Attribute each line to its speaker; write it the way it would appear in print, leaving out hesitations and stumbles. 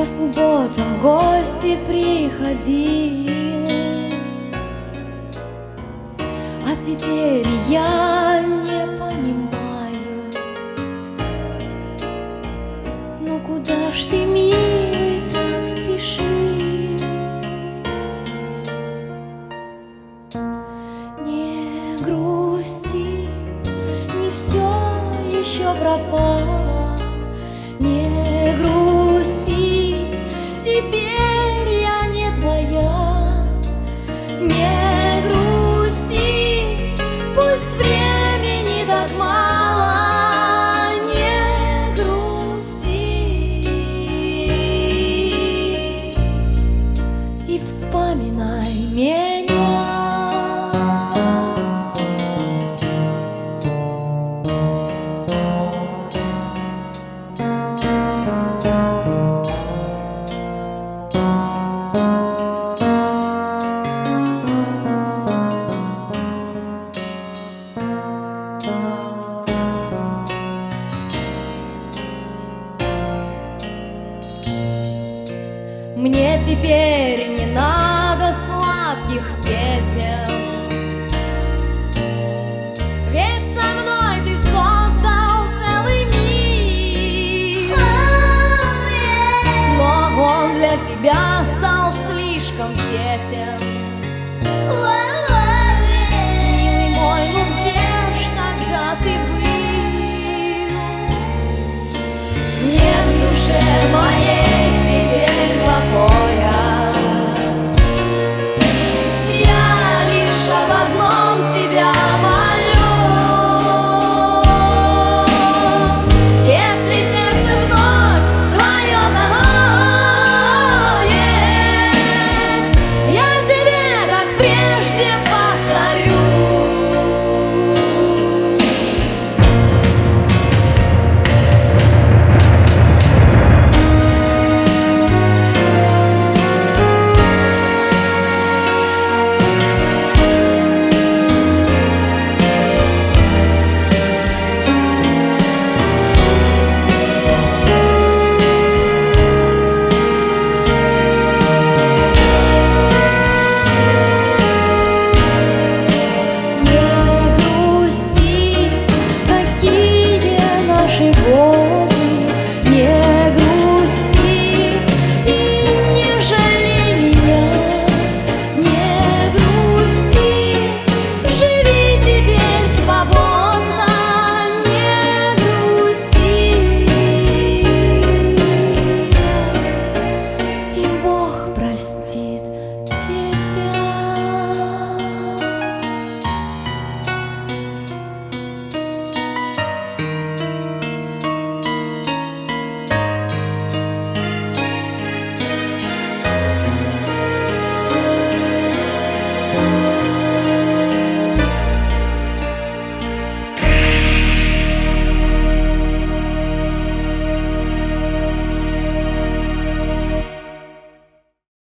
Speaker 1: субботам в гости приходил, а теперь я не понимаю, ну куда ж ты, милый, так спешил? Не грусти, не все еще пропало, не грусти, теперь я не твоя. Не грусти, пусть времени так мало. Не грусти и вспоминай меня. Мне теперь не надо сладких песен, ведь со мной ты создал целый мир. Но он для тебя стал слишком тесен.